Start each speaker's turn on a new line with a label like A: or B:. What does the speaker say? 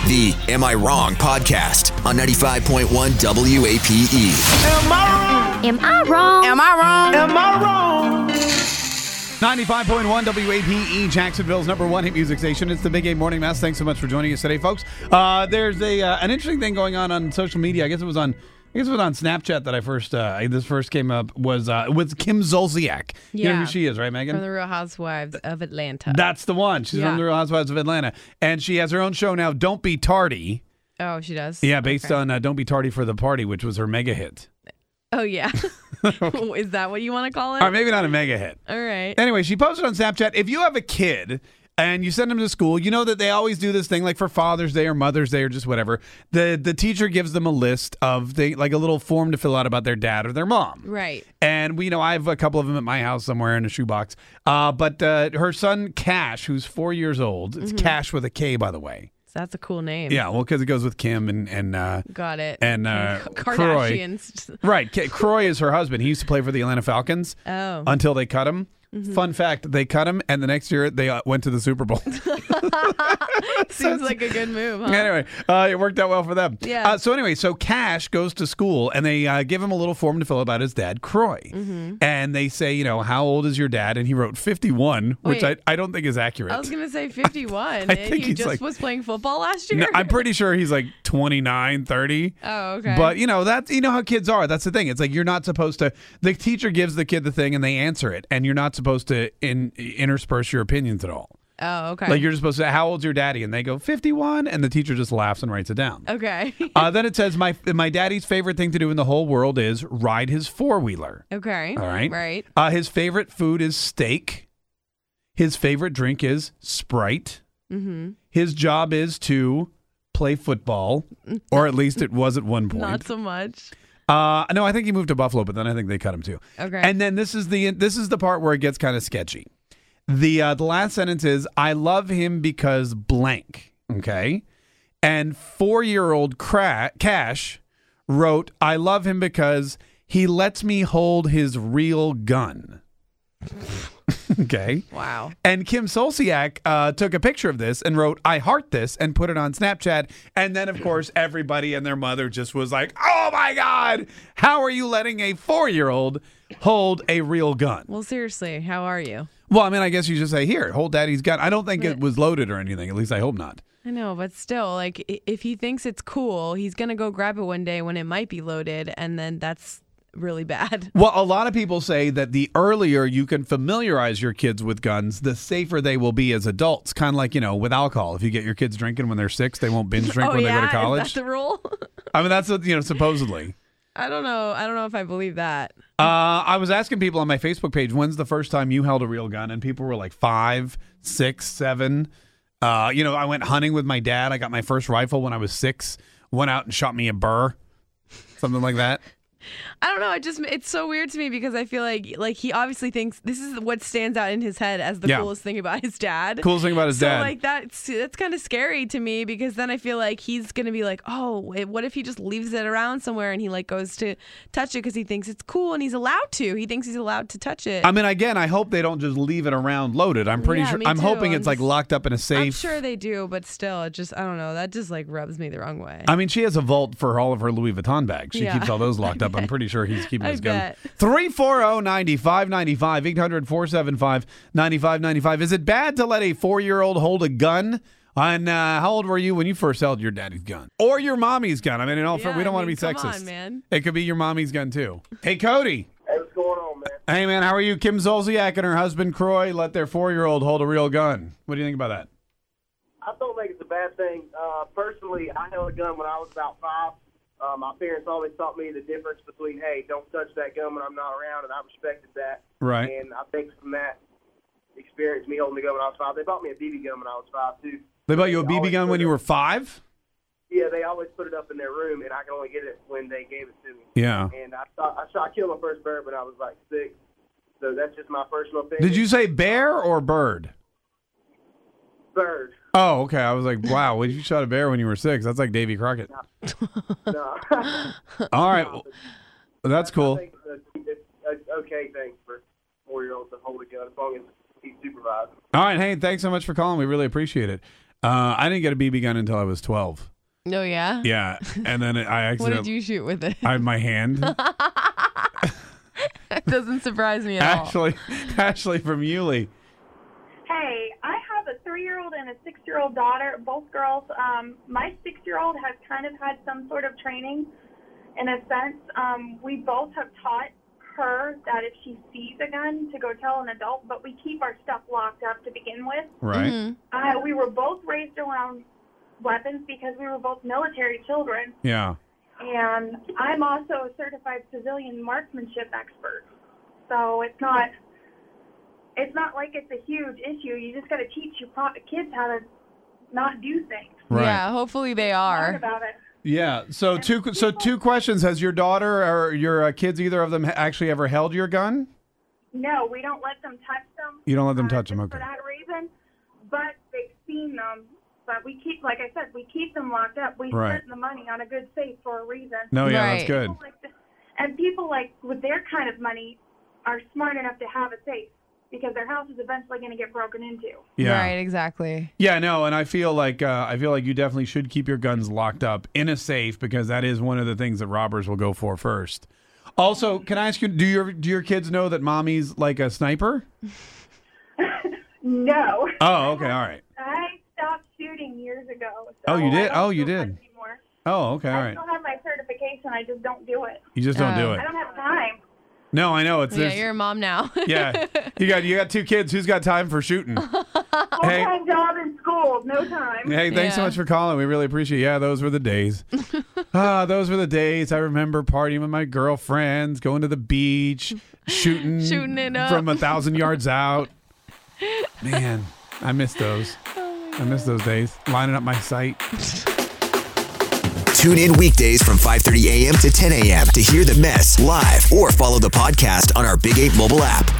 A: The Am I Wrong podcast on 95.1 WAPE.
B: Am I wrong?
C: Am I wrong?
B: Am I wrong? Am I wrong?
D: 95.1 WAPE, Jacksonville's number one hit music station. It's the Big A Morning Mass. Thanks so much for joining us today, folks. There's an interesting thing going on social media. I guess it was on Snapchat that this first came up was with Kim Zolciak. You know who she is, right, Megan?
E: From the Real Housewives of Atlanta.
D: That's the one. She's from the Real Housewives of Atlanta. And she has her own show now, Don't Be Tardy.
E: Oh, she does?
D: Yeah, based on Don't Be Tardy for the Party, which was her mega hit.
E: Oh, yeah. Is that what you want to call it?
D: Or maybe not a mega hit.
E: All right.
D: Anyway, she posted on Snapchat, if you have a kid and you send them to school, you know that they always do this thing like for Father's Day or Mother's Day or just whatever. The teacher gives them a list of like a little form to fill out about their dad or their mom.
E: Right.
D: And I have a couple of them at my house somewhere in a shoebox. But her son Cash, who's 4 years old, it's Cash with a K, by the way.
E: So that's a cool name.
D: Yeah, well, because it goes with Kim and
E: got it.
D: And
E: Kardashians.
D: Croy. Right. Croy is her husband. He used to play for the Atlanta Falcons.
E: Oh.
D: Until they cut him. Fun fact, they cut him, and the next year they went to the Super Bowl.
E: Seems like a good move, huh?
D: Anyway, it worked out well for them.
E: Yeah.
D: So Cash goes to school, and they give him a little form to fill out about his dad, Croy. And they say, how old is your dad? And he wrote 51, which I don't think is accurate.
E: I was going to say 51.
D: I
E: and
D: think
E: he
D: he's
E: just was playing football last year?
D: No, I'm pretty sure he's like 29, 30.
E: Oh, okay.
D: But, that's how kids are. That's the thing. It's like you're not supposed to – the teacher gives the kid the thing, and they answer it, and you're not supposed to intersperse your opinions at all.
E: Oh, okay.
D: Like you're just supposed to say, how old's your daddy? And they go, 51. And the teacher just laughs and writes it down.
E: Okay.
D: Then it says, my daddy's favorite thing to do in the whole world is ride his four-wheeler.
E: Okay.
D: All right.
E: Right.
D: His favorite food is steak. His favorite drink is Sprite. Mm-hmm. His job is to play football, or at least it was at one point.
E: Not so much.
D: No, I think he moved to Buffalo, but then I think they cut him too.
E: Okay.
D: And then this is the part where it gets kind of sketchy. The last sentence is, I love him because blank. Okay. And 4-year-old Cash wrote, I love him because he lets me hold his real gun. Okay.
E: Wow.
D: And Kim Zolciak took a picture of this and wrote, I heart this, and put it on Snapchat. And then, of course, everybody and their mother just was like, oh, my God, how are you letting a 4-year-old hold a real gun?
E: Well, seriously, how are you?
D: Well, I mean, I guess you just say, here, hold daddy's gun. I don't think it was loaded or anything. At least I hope not.
E: I know, but still, like, if he thinks it's cool, he's going to go grab it one day when it might be loaded, and then that's really bad.
D: Well, a lot of people say that the earlier you can familiarize your kids with guns, the safer they will be as adults. Kind of like, with alcohol. If you get your kids drinking when they're 6, they won't binge drink when they go to college.
E: Is that the rule?
D: I mean, that's supposedly.
E: I don't know if I believe that.
D: I was asking people on my Facebook page, when's the first time you held a real gun? And people were like 5, 6, 7. I went hunting with my dad. I got my first rifle when I was 6. Went out and shot me a burr. Something like that.
E: I don't know. It's so weird to me because I feel like he obviously thinks this is what stands out in his head as the coolest thing about his dad.
D: Coolest thing about his dad.
E: So like that's kind of scary to me because then I feel like he's gonna be like, oh, what if he just leaves it around somewhere and he like goes to touch it because he thinks it's cool and he's allowed to. He thinks he's allowed to touch it.
D: I mean, again, I hope they don't just leave it around loaded. I'm pretty sure. I'm hoping it's like locked up in a safe.
E: I'm sure they do, but still, I don't know. That just like rubs me the wrong way.
D: I mean, she has a vault for all of her Louis Vuitton bags. She keeps all those locked up. I'm pretty sure he's keeping his gun. 340-9595, 800-475-9595. Is it bad to let a 4-year-old hold a gun? And how old were you when you first held your daddy's gun? Or your mommy's gun? I mean, we don't want to be sexist.
E: Come on, man.
D: It could be your mommy's gun, too. Hey, Cody.
F: Hey, what's going on, man?
D: Hey, man, how are you? Kim Zolciak and her husband, Croy, let their 4-year-old hold a real gun. What do you think about that?
F: I don't think it's a bad thing. Personally, I held a gun when I was about 5. My parents always taught me the difference between, hey, don't touch that gun when I'm not around, and I respected that.
D: Right.
F: And I think from that experience, me holding the gun when I was 5, they bought me a BB gun when I was 5, too.
D: They bought you a BB gun when you were 5?
F: Yeah, they always put it up in their room, and I can only get it when they gave it to me.
D: Yeah.
F: And I killed my first bird when I was like 6, so that's just my personal opinion.
D: Did you say bear or bird?
F: Bird.
D: Oh, okay. I was like, wow, when you shot a bear when you were 6? That's like Davy Crockett.
F: No.
D: All right. Well, that's cool.
F: I think it's an okay thing for 4-year-olds to hold a gun as long as he's supervised.
D: All right. Hey, thanks so much for calling. We really appreciate it. I didn't get a BB gun until I was 12.
E: Oh, yeah?
D: Yeah, and then I
E: What
D: accidentally.
E: did you shoot with it?
D: I had my hand.
E: That doesn't surprise me at all.
D: Ashley from Yulee.
C: Hey, I have a 3-year-old and a 6-year-old daughter, both girls. My 6-year-old has kind of had some sort of training in a sense. We both have taught her that if she sees a gun to go tell an adult, but we keep our stuff locked up to begin with.
D: Right.
E: Mm-hmm.
C: We were both raised around weapons because we were both military children.
D: Yeah.
C: And I'm also a certified civilian marksmanship expert. So it's not like it's a huge issue. You just got to teach your kids how to not do things.
D: Right.
E: Yeah, hopefully they
C: Learn
E: are.
C: about it.
D: Yeah. So two questions. Has your daughter or your kids, either of them, actually ever held your gun?
C: No, we don't let them touch them.
D: You don't let them touch them,
C: just
D: okay.
C: For that reason, but they've seen them. But we keep, like I said, we keep them locked up. We
D: Right.
C: spent the money on a good safe for a reason.
D: No, yeah,
E: Right.
D: that's good.
C: People like with their kind of money are smart enough to have a safe because their house is eventually going to get broken into.
D: Yeah.
E: Right, exactly.
D: Yeah, no, and I feel like you definitely should keep your guns locked up in a safe because that is one of the things that robbers will go for first. Also, can I ask you, do your kids know that mommy's like a sniper?
C: No.
D: Oh, okay, all right.
C: I stopped shooting years ago. So
D: Oh, you did?
C: I don't
D: Oh, you
C: do
D: did.
C: much anymore.
D: Oh, okay, all
C: I
D: right.
C: still have my certification. I just don't do it.
D: You just don't do
E: Oh.
D: it.
C: I don't have time.
D: No, I know it's
E: Yeah,
D: this.
E: you're a mom now.
D: Yeah, you got 2 kids. Who's got time for shooting? Hey,
C: Full-time job in school, no time.
D: hey, thanks so
E: Yeah.
D: much for calling. We really appreciate it. Yeah, those were the days. Those were the days. I remember partying with my girlfriends, going to the beach, shooting
E: it up.
D: from 1,000 yards out. Man, I miss those. I miss those days. Lining up my sight.
A: Tune in weekdays from 5:30 a.m. to 10 a.m. to hear the mess live or follow the podcast on our Big 8 mobile app.